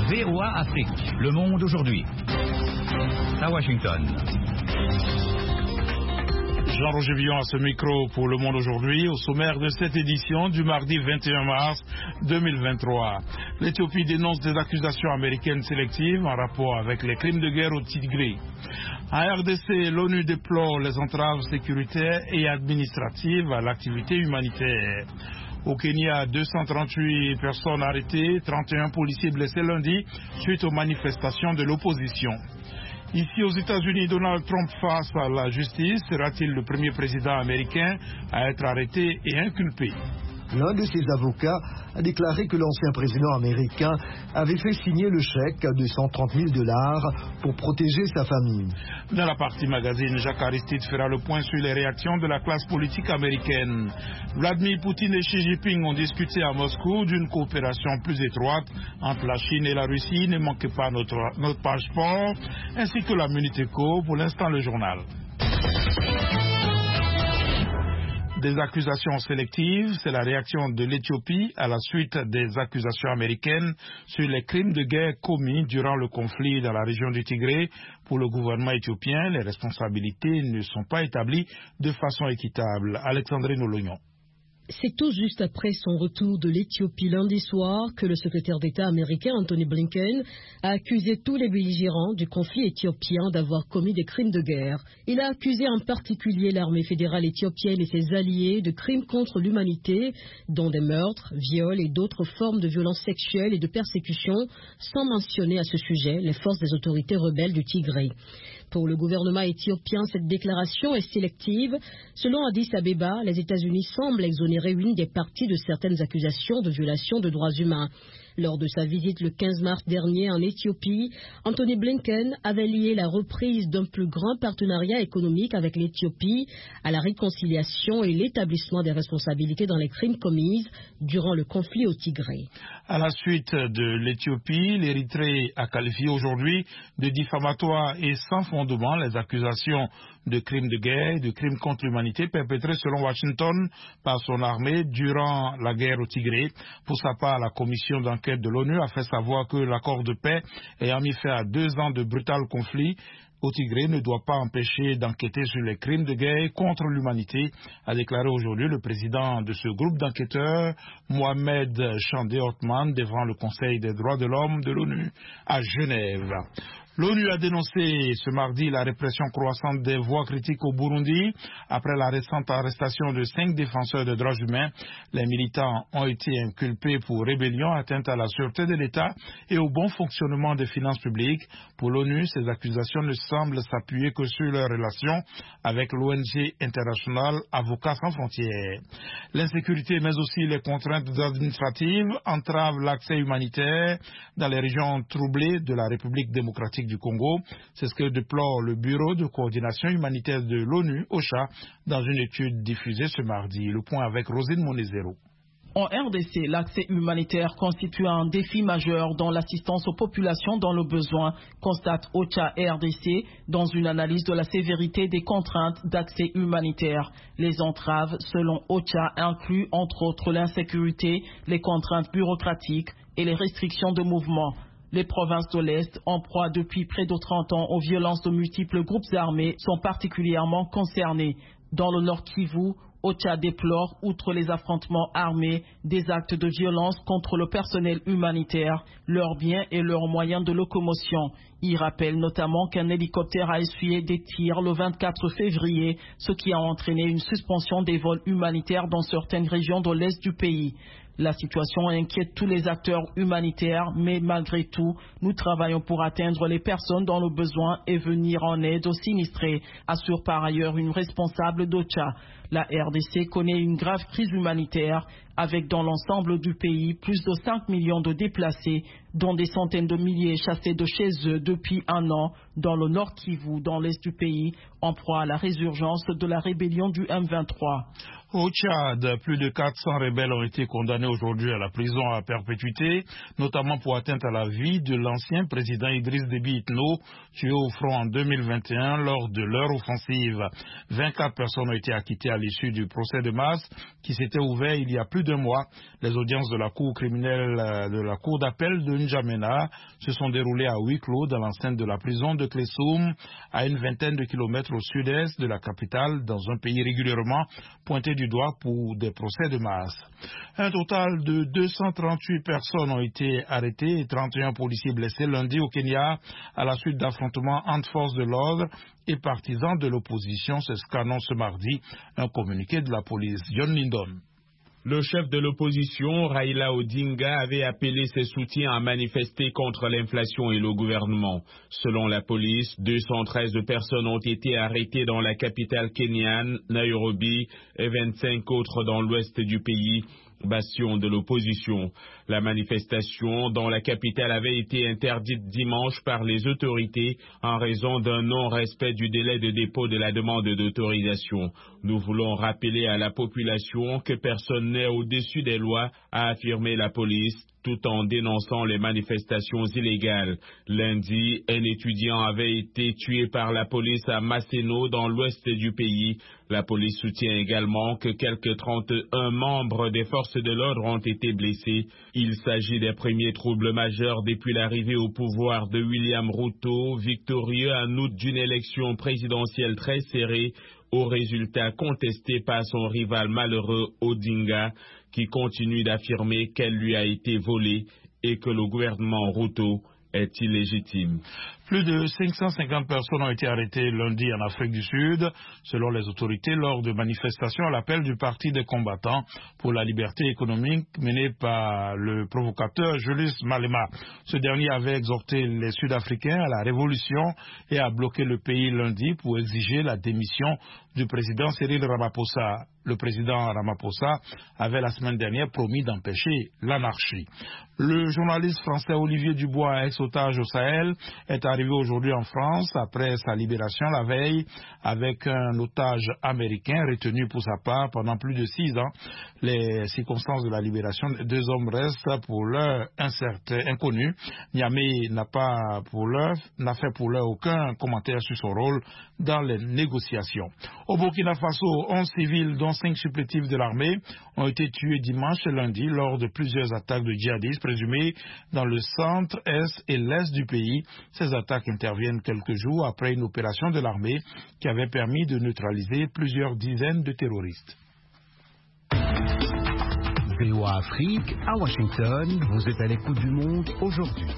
VOA Afrique, le monde aujourd'hui. À Washington. Jean-Roger Villon à ce micro pour Le Monde aujourd'hui, au sommaire de cette édition du mardi 21 mars 2023. L'Éthiopie dénonce des accusations américaines sélectives en rapport avec les crimes de guerre au Tigré. En RDC, l'ONU déplore les entraves sécuritaires et administratives à l'activité humanitaire. Au Kenya, 238 personnes arrêtées, 31 policiers blessés lundi suite aux manifestations de l'opposition. Ici aux États-Unis, Donald Trump face à la justice, sera-t-il le premier président américain à être arrêté et inculpé? L'un de ses avocats a déclaré que l'ancien président américain avait fait signer le chèque de $130 000 pour protéger sa famille. Dans la partie magazine, Jacques Aristide fera le point sur les réactions de la classe politique américaine. Vladimir Poutine et Xi Jinping ont discuté à Moscou d'une coopération plus étroite entre la Chine et la Russie. Ne manquez pas notre page sport, ainsi que la Minute Éco. Pour l'instant, le journal. Des accusations sélectives, c'est la réaction de l'Éthiopie à la suite des accusations américaines sur les crimes de guerre commis durant le conflit dans la région du Tigré. Pour le gouvernement éthiopien, les responsabilités ne sont pas établies de façon équitable. Alexandrine Olognon. C'est tout juste après son retour de l'Éthiopie lundi soir que le secrétaire d'État américain Anthony Blinken a accusé tous les belligérants du conflit éthiopien d'avoir commis des crimes de guerre. Il a accusé en particulier l'armée fédérale éthiopienne et ses alliés de crimes contre l'humanité, dont des meurtres, viols et d'autres formes de violences sexuelles et de persécution, sans mentionner à ce sujet les forces des autorités rebelles du Tigré. Pour le gouvernement éthiopien, cette déclaration est sélective. Selon Addis Abeba, les États-Unis semblent exonérer une des parties de certaines accusations de violation de droits humains. Lors de sa visite le 15 mars dernier en Éthiopie, Anthony Blinken avait lié la reprise d'un plus grand partenariat économique avec l'Éthiopie à la réconciliation et l'établissement des responsabilités dans les crimes commis durant le conflit au Tigré. À la suite de l'Éthiopie, l'Érythrée a qualifié aujourd'hui de diffamatoire et sans fondement les accusations de crimes de guerre et de crimes contre l'humanité perpétrés selon Washington par son armée durant la guerre au Tigré. Pour sa part, la commission d'enquête de l'ONU a fait savoir que l'accord de paix ayant mis fin à 2 ans de brutal conflit au Tigré ne doit pas empêcher d'enquêter sur les crimes de guerre contre l'humanité, a déclaré aujourd'hui le président de ce groupe d'enquêteurs, Mohamed Chandé Othman, devant le Conseil des droits de l'homme de l'ONU à Genève. L'ONU a dénoncé ce mardi la répression croissante des voix critiques au Burundi. Après la récente arrestation de 5 défenseurs des droits humains, les militants ont été inculpés pour rébellion, atteinte à la sûreté de l'État et au bon fonctionnement des finances publiques. Pour l'ONU, ces accusations ne semblent s'appuyer que sur leurs relations avec l'ONG internationale Avocats sans frontières. L'insécurité, mais aussi les contraintes administratives, entravent l'accès humanitaire dans les régions troublées de la République démocratique du Congo. C'est ce que déplore le Bureau de coordination humanitaire de l'ONU, OCHA, dans une étude diffusée ce mardi. Le point avec Rosine Monezero. En RDC, l'accès humanitaire constitue un défi majeur dans l'assistance aux populations dans le besoin, constate OCHA RDC dans une analyse de la sévérité des contraintes d'accès humanitaire. Les entraves, selon OCHA, incluent entre autres l'insécurité, les contraintes bureaucratiques et les restrictions de mouvement. Les provinces de l'Est, en proie depuis près de 30 ans aux violences de multiples groupes armés, sont particulièrement concernées. Dans le Nord Kivu, OCHA déplore, outre les affrontements armés, des actes de violence contre le personnel humanitaire, leurs biens et leurs moyens de locomotion. Il rappelle notamment qu'un hélicoptère a essuyé des tirs le 24 février, ce qui a entraîné une suspension des vols humanitaires dans certaines régions de l'Est du pays. La situation inquiète tous les acteurs humanitaires, mais malgré tout, nous travaillons pour atteindre les personnes dans le besoin et venir en aide aux sinistrés, assure par ailleurs une responsable d'OCHA. La RDC connaît une grave crise humanitaire, avec dans l'ensemble du pays plus de 5 millions de déplacés, dont des centaines de milliers chassés de chez eux depuis 1 an, dans le Nord Kivu, dans l'Est du pays, en proie à la résurgence de la rébellion du M23. Au Tchad, plus de 400 rebelles ont été condamnés aujourd'hui à la prison à perpétuité, notamment pour atteinte à la vie de l'ancien président Idriss Déby Itno, tué au front en 2021 lors de leur offensive. 24 personnes ont été acquittées à l'issue du procès de masse qui s'était ouvert il y a plus d'un mois. Les audiences de la cour criminelle de la cour d'appel de N'Djamena se sont déroulées à huis clos dans l'enceinte de la prison de Klessoum, à une vingtaine de kilomètres au sud-est de la capitale, dans un pays régulièrement pointé du doigt pour des procès de masse. Un total de 238 personnes ont été arrêtées et 31 policiers blessés lundi au Kenya à la suite d'affrontements entre forces de l'ordre et partisans de l'opposition. C'est ce qu'annonce ce mardi un communiqué de la police. John Lindon. Le chef de l'opposition, Raila Odinga, avait appelé ses soutiens à manifester contre l'inflation et le gouvernement. Selon la police, 213 personnes ont été arrêtées dans la capitale kenyane, Nairobi, et 25 autres dans l'ouest du pays, bastion de l'opposition. La manifestation dans la capitale avait été interdite dimanche par les autorités en raison d'un non-respect du délai de dépôt de la demande d'autorisation. Nous voulons rappeler à la population que personne n'est au-dessus des lois, a affirmé la police, tout en dénonçant les manifestations illégales. Lundi, un étudiant avait été tué par la police à Maseno, dans l'ouest du pays. La police soutient également que quelques 31 membres des forces de l'ordre ont été blessés. Il s'agit des premiers troubles majeurs depuis l'arrivée au pouvoir de William Ruto, victorieux en août d'une élection présidentielle très serrée, aux résultats contestés par son rival malheureux Odinga, qui continue d'affirmer qu'elle lui a été volée et que le gouvernement Ruto est illégitime. Plus de 550 personnes ont été arrêtées lundi en Afrique du Sud, selon les autorités, lors de manifestations à l'appel du Parti des combattants pour la liberté économique mené par le provocateur Julius Malema. Ce dernier avait exhorté les Sud-Africains à la révolution et a bloqué le pays lundi pour exiger la démission du président Cyril Ramaphosa. Le président Ramaphosa avait la semaine dernière promis d'empêcher l'anarchie. Le journaliste français Olivier Dubois, ex-otage au Sahel, est arrivé aujourd'hui en France après sa libération la veille avec un otage américain retenu pour sa part pendant plus de 6 ans. Les circonstances de la libération des deux hommes restent pour l'heure inconnues. Niamey n'a fait pour l'heure aucun commentaire sur son rôle dans les négociations. Au Burkina Faso, 11 civils, dont 5 supplétifs de l'armée, ont été tués dimanche et lundi lors de plusieurs attaques de djihadistes présumées dans le centre, est et l'est du pays. Ces attaques interviennent quelques jours après une opération de l'armée qui avait permis de neutraliser plusieurs dizaines de terroristes. VOA Afrique, à Washington, vous êtes à l'écoute du monde aujourd'hui.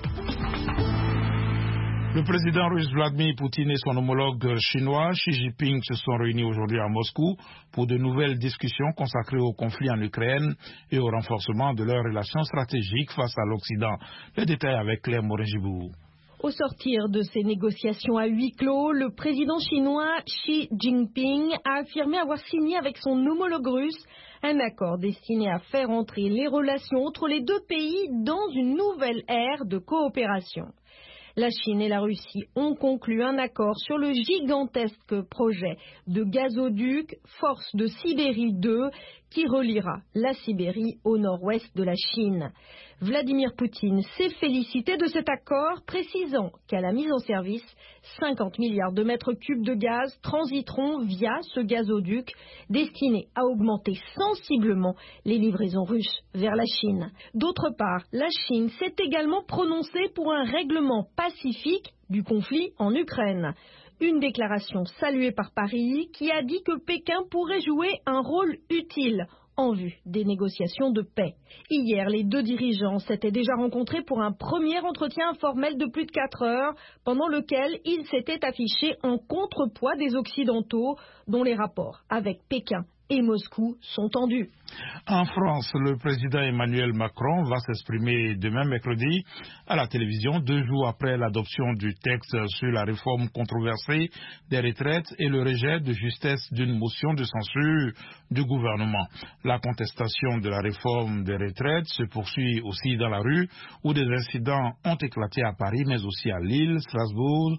Le président russe Vladimir Poutine et son homologue chinois Xi Jinping se sont réunis aujourd'hui à Moscou pour de nouvelles discussions consacrées au conflit en Ukraine et au renforcement de leurs relations stratégiques face à l'Occident. Les détails avec Claire Morin-Gibou. Au sortir de ces négociations à huis clos, le président chinois Xi Jinping a affirmé avoir signé avec son homologue russe un accord destiné à faire entrer les relations entre les deux pays dans une nouvelle ère de coopération. La Chine et la Russie ont conclu un accord sur le gigantesque projet de gazoduc Force de Sibérie 2 qui reliera la Sibérie au nord-ouest de la Chine. Vladimir Poutine s'est félicité de cet accord, précisant qu'à la mise en service, 50 milliards de mètres cubes de gaz transiteront via ce gazoduc destiné à augmenter sensiblement les livraisons russes vers la Chine. D'autre part, la Chine s'est également prononcée pour un règlement pacifique du conflit en Ukraine. Une déclaration saluée par Paris qui a dit que Pékin pourrait jouer un rôle utile en vue des négociations de paix. Hier, les deux dirigeants s'étaient déjà rencontrés pour un premier entretien informel de plus de 4 heures, pendant lequel ils s'étaient affichés en contrepoids des Occidentaux, dont les rapports avec Pékin et Moscou sont tendus. En France, le président Emmanuel Macron va s'exprimer demain mercredi à la télévision, 2 jours après l'adoption du texte sur la réforme controversée des retraites et le rejet de justesse d'une motion de censure du gouvernement. La contestation de la réforme des retraites se poursuit aussi dans la rue, où des incidents ont éclaté à Paris, mais aussi à Lille, Strasbourg,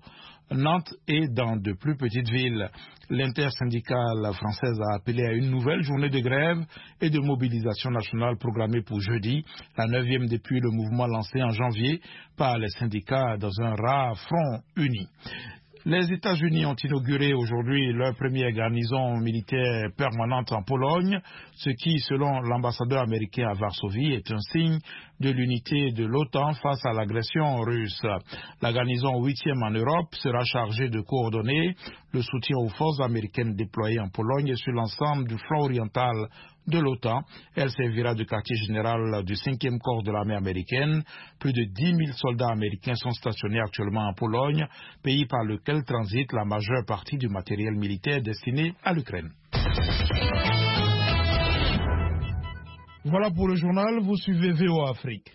Nantes et dans de plus petites villes. L'intersyndicale française a appelé à une nouvelle journée de grève et de mobilisation nationale programmée pour jeudi, la 9e depuis le mouvement lancé en janvier par les syndicats dans un rare front uni. Les États-Unis ont inauguré aujourd'hui leur première garnison militaire permanente en Pologne, ce qui, selon l'ambassadeur américain à Varsovie, est un signe de l'unité de l'OTAN face à l'agression russe. La garnison 8e en Europe sera chargée de coordonner le soutien aux forces américaines déployées en Pologne et sur l'ensemble du flanc oriental de l'OTAN. Elle servira de quartier général du 5e corps de l'armée américaine. Plus de 10 000 soldats américains sont stationnés actuellement en Pologne, pays par lequel transite la majeure partie du matériel militaire destiné à l'Ukraine. Voilà pour le journal, vous suivez VOA Afrique.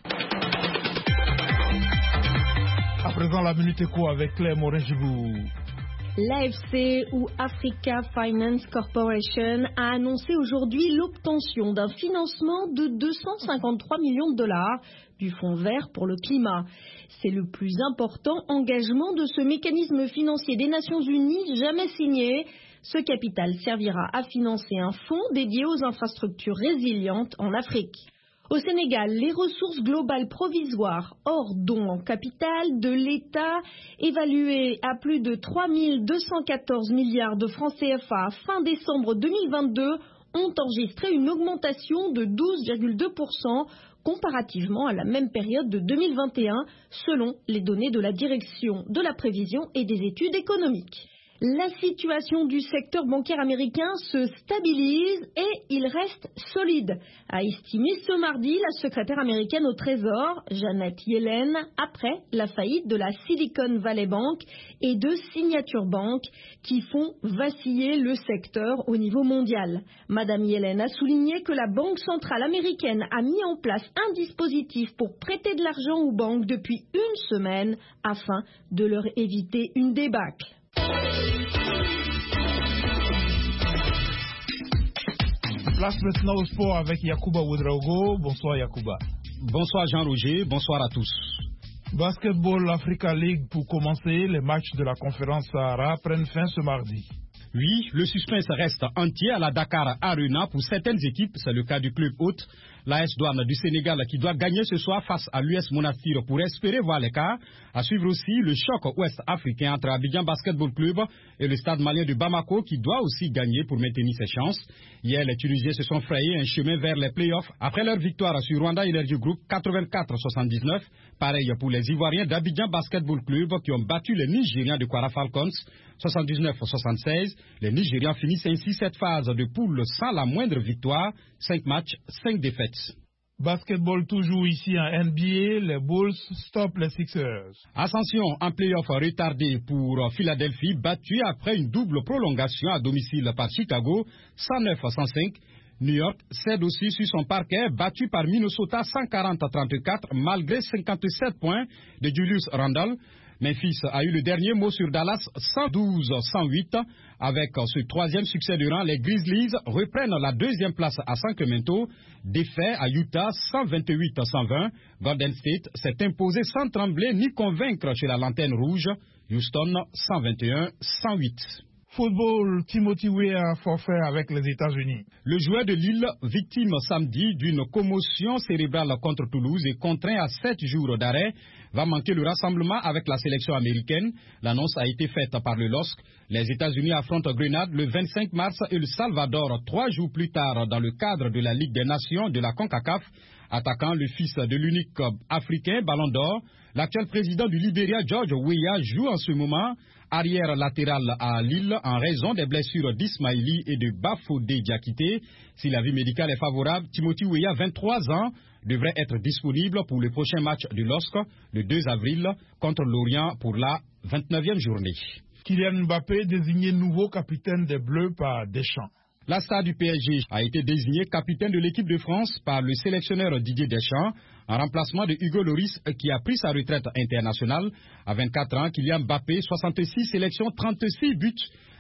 À présent, la Minute Éco avec Claire Morin-Gibou. L'AFC ou Africa Finance Corporation a annoncé aujourd'hui l'obtention d'un financement de 253 millions de dollars du Fonds vert pour le climat. C'est le plus important engagement de ce mécanisme financier des Nations Unies jamais signé. Ce capital servira à financer un fonds dédié aux infrastructures résilientes en Afrique. Au Sénégal, les ressources globales provisoires hors dons en capital de l'État, évaluées à plus de 3 214 milliards de francs CFA fin décembre 2022, ont enregistré une augmentation de 12,2% comparativement à la même période de 2021, selon les données de la Direction de la prévision et des études économiques. La situation du secteur bancaire américain se stabilise et il reste solide, a estimé ce mardi la secrétaire américaine au Trésor, Janet Yellen, après la faillite de la Silicon Valley Bank et de Signature Bank qui font vaciller le secteur au niveau mondial. Madame Yellen a souligné que la Banque centrale américaine a mis en place un dispositif pour prêter de l'argent aux banques depuis une semaine afin de leur éviter une débâcle. Place maintenant au sport avec Yacouba Ouedraogo. Bonsoir Yacouba. Bonsoir Jean-Roger, bonsoir à tous. Basketball Africa League pour commencer, les matchs de la conférence Sahara prennent fin ce mardi. Oui, le suspense reste entier à la Dakar Arena pour certaines équipes, c'est le cas du club hôte, l'AS Douane du Sénégal qui doit gagner ce soir face à l'US Monastir pour espérer voir l'écart. À suivre aussi le choc ouest-africain entre Abidjan Basketball Club et le stade malien de Bamako qui doit aussi gagner pour maintenir ses chances. Hier, les Tunisiens se sont frayés un chemin vers les playoffs après leur victoire sur Rwanda Energy Group 84-79. Pareil pour les Ivoiriens d'Abidjan Basketball Club qui ont battu les Nigérians de Kwara Falcons 79-76. Les Nigérians finissent ainsi cette phase de poule sans la moindre victoire, 5 matchs, 5 défaites. Basketball toujours ici en NBA, les Bulls stoppent les Sixers. Ascension en play-off retardé pour Philadelphie, battu après une double prolongation à domicile par Chicago, 109-105. New York cède aussi sur son parquet, battu par Minnesota 140-34 malgré 57 points de Julius Randle. Memphis a eu le dernier mot sur Dallas 112-108. Avec ce troisième succès de rang, les Grizzlies reprennent la deuxième place à Sacramento. Défait à Utah 128-120. Golden State s'est imposé sans trembler ni convaincre chez la lanterne rouge. Houston 121-108. Football, Timothy Weah forfait avec les États-Unis. Le joueur de Lille, victime samedi d'une commotion cérébrale contre Toulouse et contraint à 7 jours d'arrêt, va manquer le rassemblement avec la sélection américaine. L'annonce a été faite par le LOSC. Les États-Unis affrontent Grenade le 25 mars et le Salvador 3 jours plus tard dans le cadre de la Ligue des Nations de la CONCACAF. Attaquant le fils de l'unique africain Ballon d'Or, l'actuel président du Libéria, George Weah, joue en ce moment arrière latéral à Lille en raison des blessures d'Ismaili et de Bafodé Diakité. Si la vie médicale est favorable, Timothy Weah, 23 ans, devrait être disponible pour le prochain match du LOSC le 2 avril contre l'Orient pour la 29e journée. Kylian Mbappé désigné nouveau capitaine des Bleus par Deschamps. La star du PSG a été désigné capitaine de l'équipe de France par le sélectionneur Didier Deschamps en remplacement de Hugo Lloris qui a pris sa retraite internationale. À 24 ans, Kylian Mbappé, 66 sélections, 36 buts,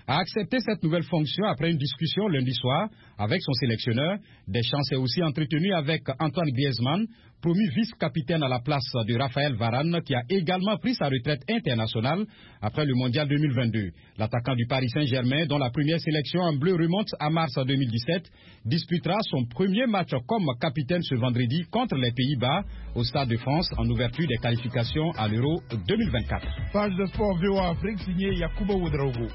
a accepté cette nouvelle fonction après une discussion lundi soir avec son sélectionneur. Deschamps s'est aussi entretenu avec Antoine Griezmann, promu vice-capitaine à la place de Raphaël Varane, qui a également pris sa retraite internationale après le Mondial 2022. L'attaquant du Paris Saint-Germain, dont la première sélection en bleu remonte à mars 2017, disputera son premier match comme capitaine ce vendredi contre les Pays-Bas au Stade de France en ouverture des qualifications à l'Euro 2024. Page de sport VOA Afrique signée Yacouba Ouedraogo.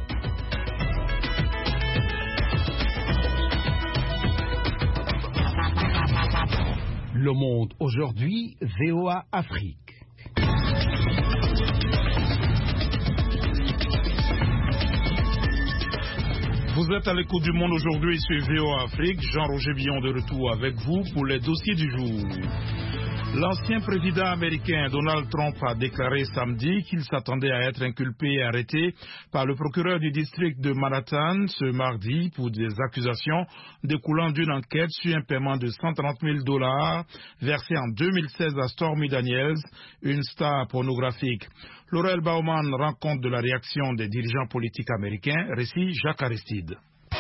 Le Monde aujourd'hui, VOA Afrique. Vous êtes à l'écoute du Monde aujourd'hui sur VOA Afrique. Jean-Roger Billon de retour avec vous pour les dossiers du jour. L'ancien président américain Donald Trump a déclaré samedi qu'il s'attendait à être inculpé et arrêté par le procureur du district de Manhattan ce mardi pour des accusations découlant d'une enquête sur un paiement de $130 000 versé en 2016 à Stormy Daniels, une star pornographique. Laurel Baumann rend compte de la réaction des dirigeants politiques américains. Récit Jacques Aristide.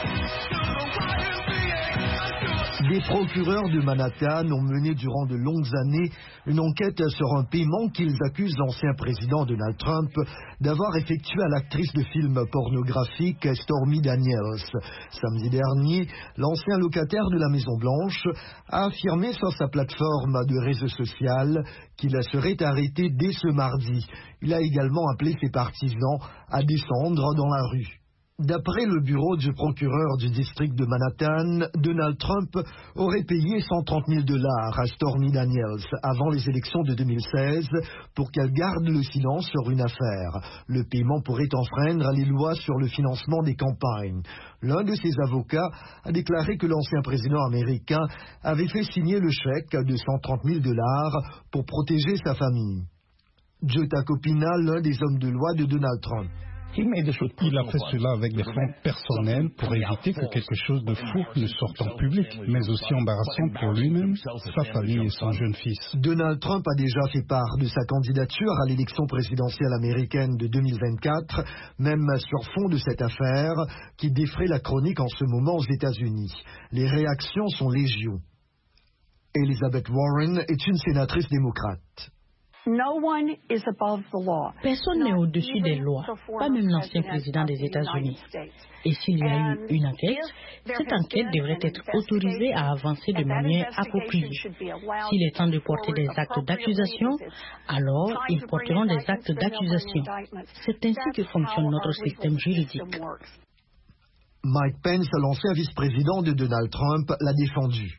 Des procureurs de Manhattan ont mené durant de longues années une enquête sur un paiement qu'ils accusent l'ancien président Donald Trump d'avoir effectué à l'actrice de films pornographiques Stormy Daniels. Samedi dernier, l'ancien locataire de la Maison-Blanche a affirmé sur sa plateforme de réseau social qu'il serait arrêté dès ce mardi. Il a également appelé ses partisans à descendre dans la rue. D'après le bureau du procureur du district de Manhattan, Donald Trump aurait payé $130 000 à Stormy Daniels avant les élections de 2016 pour qu'elle garde le silence sur une affaire. Le paiement pourrait enfreindre les lois sur le financement des campagnes. L'un de ses avocats a déclaré que l'ancien président américain avait fait signer le chèque de $130 000 pour protéger sa famille. Joe Tacopina, l'un des hommes de loi de Donald Trump. Il a fait cela avec des fonds personnels pour éviter que quelque chose de fou ne sorte en public, mais aussi embarrassant pour lui-même, sa famille et son jeune fils. Donald Trump a déjà fait part de sa candidature à l'élection présidentielle américaine de 2024, même sur fond de cette affaire qui défraie la chronique en ce moment aux États-Unis. Les réactions sont légion. Elizabeth Warren est une sénatrice démocrate. Personne n'est au-dessus des lois, pas même l'ancien président des États-Unis. Et s'il y a eu une enquête, cette enquête devrait être autorisée à avancer de manière appropriée. S'il est temps de porter des actes d'accusation, alors ils porteront des actes d'accusation. C'est ainsi que fonctionne notre système juridique. Mike Pence, l'ancien vice-président de Donald Trump, l'a défendu.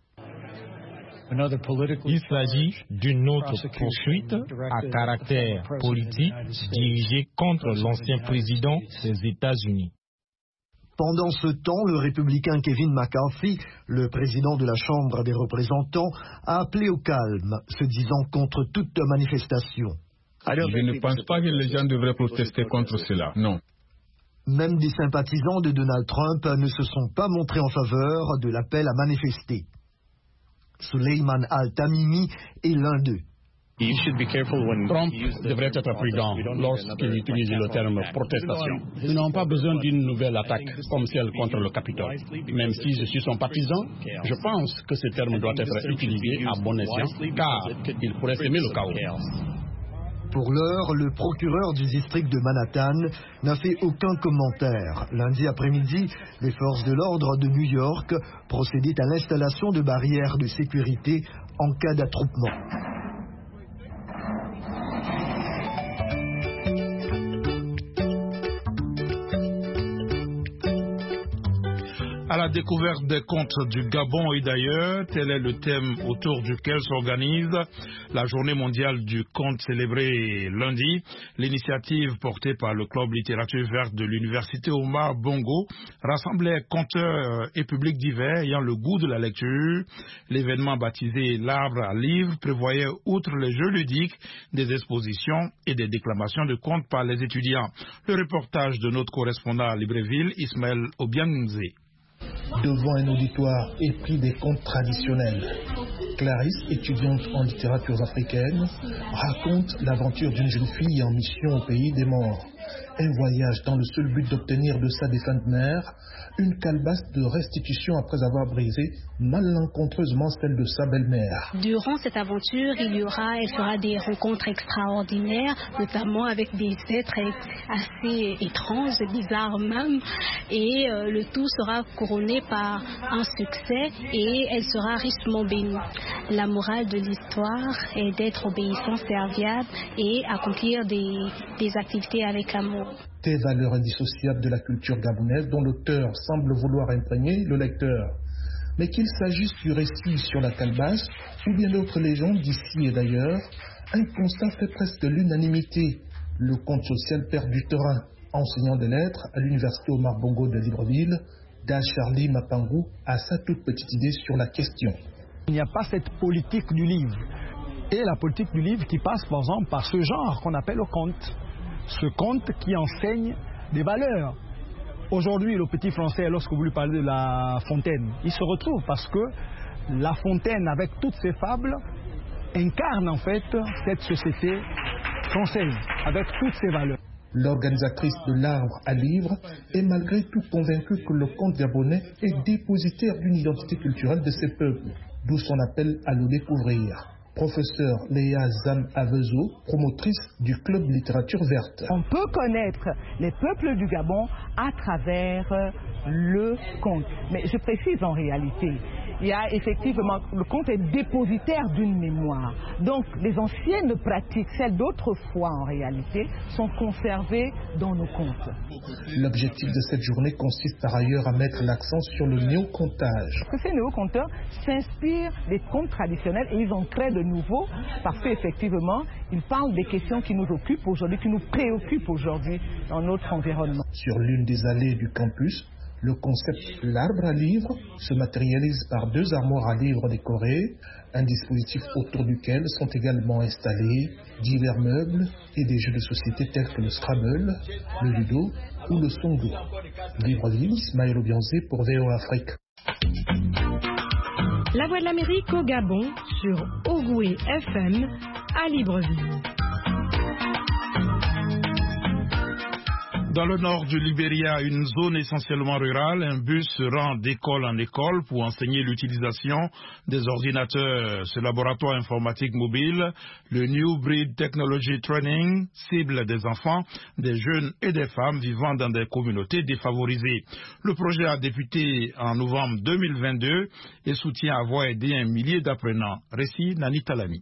Il s'agit d'une autre poursuite à caractère politique dirigée contre l'ancien président des États-Unis. Pendant ce temps, le républicain Kevin McCarthy, le président de la Chambre des représentants, a appelé au calme, se disant contre toute manifestation. Je ne pense pas que les gens devraient protester contre cela, non. Même des sympathisants de Donald Trump ne se sont pas montrés en faveur de l'appel à manifester. Suleiman Al-Tamimi est l'un d'eux. Trump devrait être prudent lorsqu'il utilise le terme protestation. Nous n'avons pas besoin d'une nouvelle attaque comme celle contre le Capitole. Même si je suis son partisan, je pense que ce terme doit être utilisé à bon escient, car il pourrait semer le chaos. Pour l'heure, le procureur du district de Manhattan n'a fait aucun commentaire. Lundi après-midi, les forces de l'ordre de New York procédaient à l'installation de barrières de sécurité en cas d'attroupement. À la découverte des contes du Gabon et d'ailleurs, tel est le thème autour duquel s'organise la journée mondiale du conte célébrée lundi. L'initiative portée par le club littérature verte de l'université Omar Bongo rassemblait conteurs et publics divers ayant le goût de la lecture. L'événement baptisé l'Arbre à livres prévoyait, outre les jeux ludiques, des expositions et des déclamations de contes par les étudiants. Le reportage de notre correspondant à Libreville, Ismaël Obiangze. Devant un auditoire épris des contes traditionnels, Clarisse, étudiante en littérature africaine, raconte l'aventure d'une jeune fille en mission au pays des morts. Un voyage dans le seul but d'obtenir de sa défunte mère une calebasse de restitution après avoir brisé malencontreusement celle de sa belle-mère. Durant cette aventure, elle fera des rencontres extraordinaires, notamment avec des êtres assez étranges, bizarres même, et le tout sera couronné par un succès et elle sera richement bénie. La morale de l'histoire est d'être obéissant, serviable et accomplir des activités avec amour. Des valeurs indissociables de la culture gabonaise dont l'auteur semble vouloir imprégner le lecteur. Mais qu'il s'agisse du récit sur la calebasse ou bien d'autres légendes d'ici et d'ailleurs, un constat fait presque l'unanimité. Le conte social perd du terrain. Enseignant des lettres à l'université Omar Bongo de Libreville, Da Charlie Mapangou a sa toute petite idée sur la question. Il n'y a pas cette politique du livre. Et la politique du livre qui passe par exemple par ce genre qu'on appelle le conte. Ce conte qui enseigne des valeurs. Aujourd'hui, le petit français, lorsque vous lui parlez de La Fontaine, il se retrouve parce que La Fontaine, avec toutes ses fables, incarne en fait cette société française, avec toutes ses valeurs. L'organisatrice de l'Arbre à Livre est malgré tout convaincue que le conte gabonais est dépositaire d'une identité culturelle de ses peuples, d'où son appel à le découvrir. Professeur Léa Zam Avezo, promotrice du Club Littérature Verte. On peut connaître les peuples du Gabon à travers le conte. Mais je précise en réalité, il y a effectivement, le conte est dépositaire d'une mémoire. Donc les anciennes pratiques, celles d'autrefois en réalité, sont conservées dans nos contes. L'objectif de cette journée consiste par ailleurs à mettre l'accent sur le néocontage. Parce que ces néoconteurs s'inspirent des contes traditionnels et ils en créent de nouveaux parce qu'effectivement, ils parlent des questions qui nous occupent aujourd'hui, qui nous préoccupent aujourd'hui dans notre environnement. Sur l'une des allées du campus, le concept l'arbre à livre se matérialise par 2 armoires à livres décorées, un dispositif autour duquel sont également installés divers meubles et des jeux de société tels que le Scrabble, le Ludo ou le Songo. Libreville, Ismaël Obianzé pour VOA Afrique. La Voix de l'Amérique au Gabon sur Ogoué FM à Libreville. Dans le nord du Libéria, une zone essentiellement rurale, un bus se rend d'école en école pour enseigner l'utilisation des ordinateurs. Ce laboratoire informatique mobile, le New Breed Technology Training, cible des enfants, des jeunes et des femmes vivant dans des communautés défavorisées. Le projet a débuté en novembre 2022 et soutient avoir aidé un millier d'apprenants. Récit Nani Talani.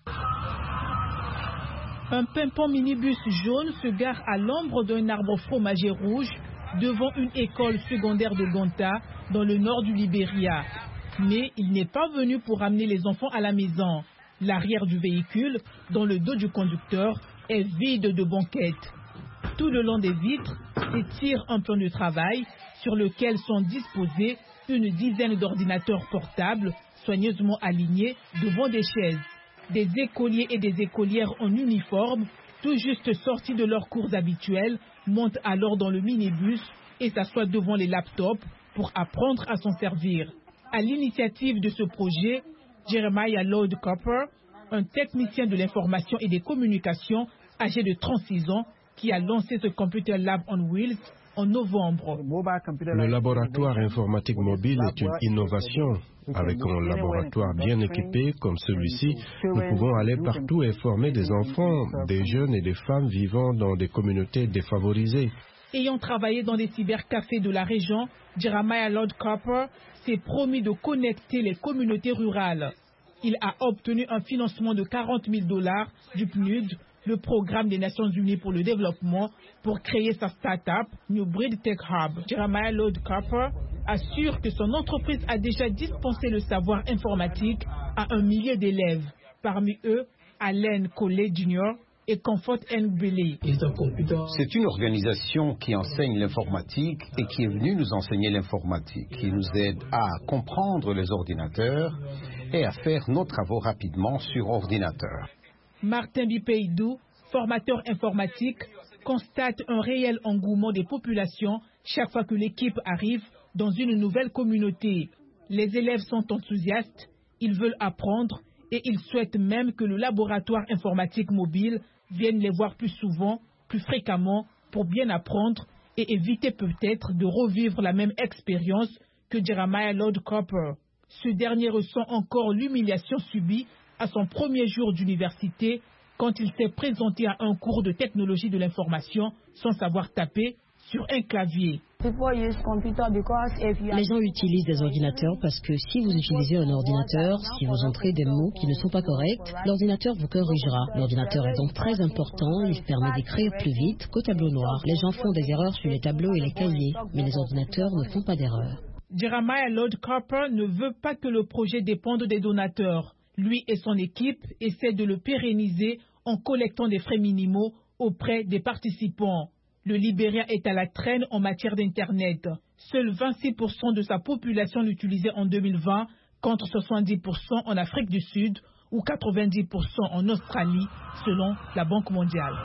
Un pimpon minibus jaune se gare à l'ombre d'un arbre fromager rouge devant une école secondaire de Gonta dans le nord du Libéria. Mais il n'est pas venu pour amener les enfants à la maison. L'arrière du véhicule, dans le dos du conducteur, est vide de banquettes. Tout le long des vitres s'étire un plan de travail sur lequel sont disposés une dizaine d'ordinateurs portables soigneusement alignés devant des chaises. Des écoliers et des écolières en uniforme, tout juste sortis de leurs cours habituels, montent alors dans le minibus et s'assoient devant les laptops pour apprendre à s'en servir. À l'initiative de ce projet, Jeremiah Lloyd Copper, un technicien de l'information et des communications âgé de 36 ans, qui a lancé ce Computer Lab on Wheels en novembre. Le laboratoire informatique mobile est une innovation. Avec un laboratoire bien équipé comme celui-ci, nous pouvons aller partout et former des enfants, des jeunes et des femmes vivant dans des communautés défavorisées. Ayant travaillé dans des cybercafés de la région, Jeremiah Lloyd Copper s'est promis de connecter les communautés rurales. Il a obtenu un financement de $40,000 du PNUD, le programme des Nations Unies pour le développement, pour créer sa start-up New Breed Tech Hub. Jeremiah Lloyd Copper assure que son entreprise a déjà dispensé le savoir informatique à 1 millier d'élèves. Parmi eux, Allen Collet Jr. et Comfort Billy. C'est une organisation qui enseigne l'informatique et qui est venue nous enseigner l'informatique, qui nous aide à comprendre les ordinateurs et à faire nos travaux rapidement sur ordinateur. Martin Bipeidou, formateur informatique, constate un réel engouement des populations chaque fois que l'équipe arrive dans une nouvelle communauté. Les élèves sont enthousiastes, ils veulent apprendre et ils souhaitent même que le laboratoire informatique mobile vienne les voir plus souvent, plus fréquemment, pour bien apprendre et éviter peut-être de revivre la même expérience que Jeremiah Lord Copper. Ce dernier ressent encore l'humiliation subie à son premier jour d'université quand il s'est présenté à un cours de technologie de l'information sans savoir taper sur un clavier. Les gens utilisent des ordinateurs parce que si vous utilisez un ordinateur, si vous entrez des mots qui ne sont pas corrects, l'ordinateur vous corrigera. L'ordinateur est donc très important, il permet d'écrire plus vite qu'au tableau noir. Les gens font des erreurs sur les tableaux et les cahiers, mais les ordinateurs ne font pas d'erreurs. Jeremiah Lord Copper ne veut pas que le projet dépende des donateurs. Lui et son équipe essaient de le pérenniser en collectant des frais minimaux auprès des participants. Le Libéria est à la traîne en matière d'Internet. Seuls 26% de sa population l'utilisait en 2020, contre 70% en Afrique du Sud ou 90% en Australie, selon la Banque mondiale.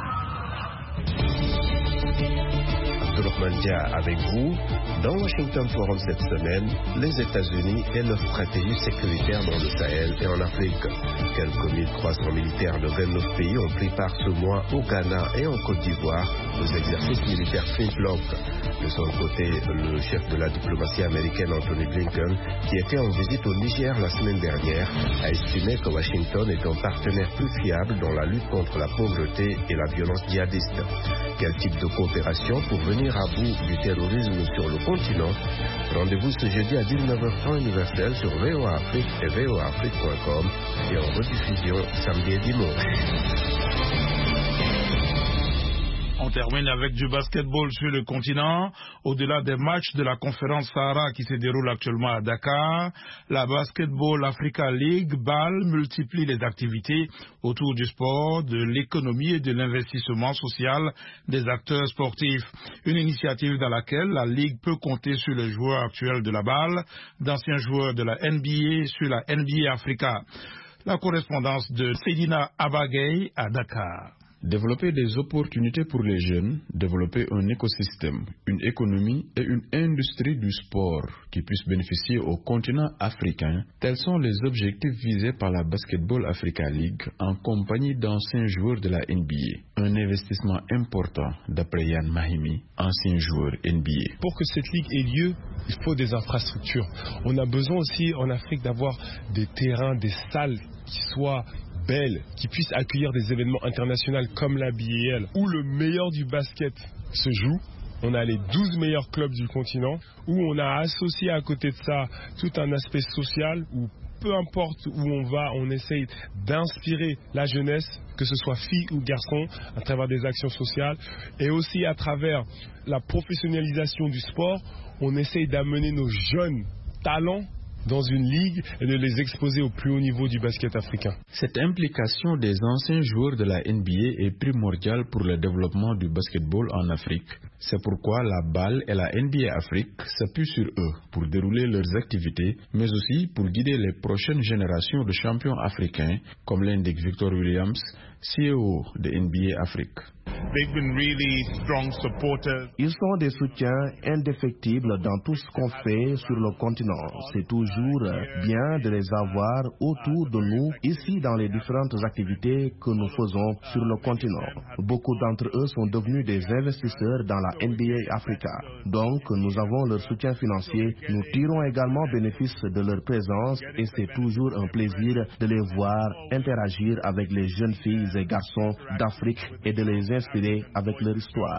Abdourahmane avec vous. Dans Washington Forum cette semaine, les États-Unis et leur stratégie sécuritaire dans le Sahel et en Afrique. Quelques 1300 militaires de 29 pays ont pris part ce mois au Ghana et en Côte d'Ivoire aux exercices militaires Flintlock. De son côté, le chef de la diplomatie américaine Anthony Blinken, qui était en visite au Niger la semaine dernière, a estimé que Washington est un partenaire plus fiable dans la lutte contre la pauvreté et la violence djihadiste. Quel type de coopération pour venir à bout du terrorisme sur le continent? Rendez-vous ce jeudi à 19h30 universel sur VOA Afrique et voaafrique.com et en rediffusion samedi et dimanche. On termine avec du basketball sur le continent. Au-delà des matchs de la conférence Sahara qui se déroule actuellement à Dakar, la Basketball Africa League, BAL, multiplie les activités autour du sport, de l'économie et de l'investissement social des acteurs sportifs. Une initiative dans laquelle la Ligue peut compter sur les joueurs actuels de la BAL, d'anciens joueurs de la NBA sur la NBA Africa. La correspondance de Sedina Abagay à Dakar. Développer des opportunités pour les jeunes, développer un écosystème, une économie et une industrie du sport qui puissent bénéficier au continent africain, tels sont les objectifs visés par la Basketball Africa League en compagnie d'anciens joueurs de la NBA. Un investissement important d'après Yann Mahimi, ancien joueur NBA. Pour que cette ligue ait lieu, il faut des infrastructures. On a besoin aussi en Afrique d'avoir des terrains, des salles qui soient belles, qui puissent accueillir des événements internationaux comme la BAL, où le meilleur du basket se joue. On a les 12 meilleurs clubs du continent, où on a associé à côté de ça tout un aspect social, où peu importe où on va, on essaye d'inspirer la jeunesse, que ce soit filles ou garçons, à travers des actions sociales, et aussi à travers la professionnalisation du sport, on essaye d'amener nos jeunes talents dans une ligue et de les exposer au plus haut niveau du basket africain. Cette implication des anciens joueurs de la NBA est primordiale pour le développement du basketball en Afrique. C'est pourquoi la BAL et la NBA Afrique s'appuient sur eux pour dérouler leurs activités, mais aussi pour guider les prochaines générations de champions africains, comme l'indique Victor Williams, CEO de NBA Afrique. Ils sont des soutiens indéfectibles dans tout ce qu'on fait sur le continent. C'est toujours bien de les avoir autour de nous, ici dans les différentes activités que nous faisons sur le continent. Beaucoup d'entre eux sont devenus des investisseurs dans la NBA Africa. Donc, nous avons leur soutien financier. Nous tirons également bénéfice de leur présence et c'est toujours un plaisir de les voir interagir avec les jeunes filles et garçons d'Afrique et de les inspirer avec leur histoire.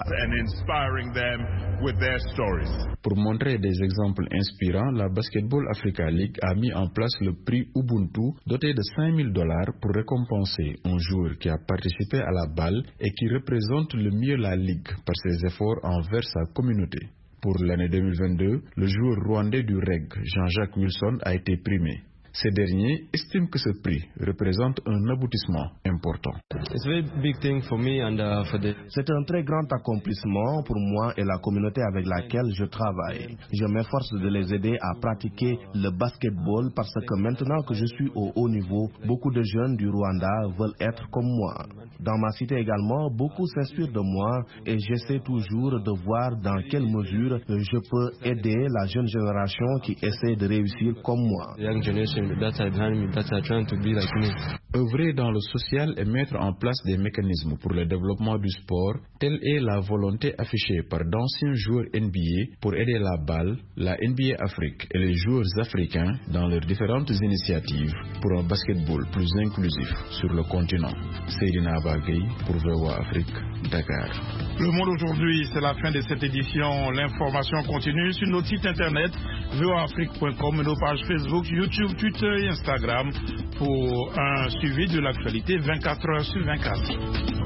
Pour montrer des exemples inspirants, la Basketball Africa League a mis en place le prix Ubuntu doté de $5,000 pour récompenser un joueur qui a participé à la BAL et qui représente le mieux la Ligue par ses efforts envers sa communauté. Pour l'année 2022, le joueur rwandais du REG, Jean-Jacques Wilson, a été primé. Ces derniers estiment que ce prix représente un aboutissement important. C'est un très grand accomplissement pour moi et la communauté avec laquelle je travaille. Je m'efforce de les aider à pratiquer le basketball parce que maintenant que je suis au haut niveau, beaucoup de jeunes du Rwanda veulent être comme moi. Dans ma cité également, beaucoup s'inspirent de moi et j'essaie toujours de voir dans quelle mesure je peux aider la jeune génération qui essaie de réussir comme moi. Œuvrer dans le social et mettre en place des mécanismes pour le développement du sport, telle est la volonté affichée par d'anciens joueurs NBA pour aider la BAL, la NBA Afrique et les joueurs africains dans leurs différentes initiatives pour un basketball plus inclusif sur le continent. Seydina Bagay pour VOA Afrique, Dakar. Le Monde aujourd'hui, c'est la fin de cette édition. L'information continue sur notre site internet voaafrique.com et nos pages Facebook, YouTube, Twitter et Instagram pour un suivi de l'actualité 24 heures sur 24.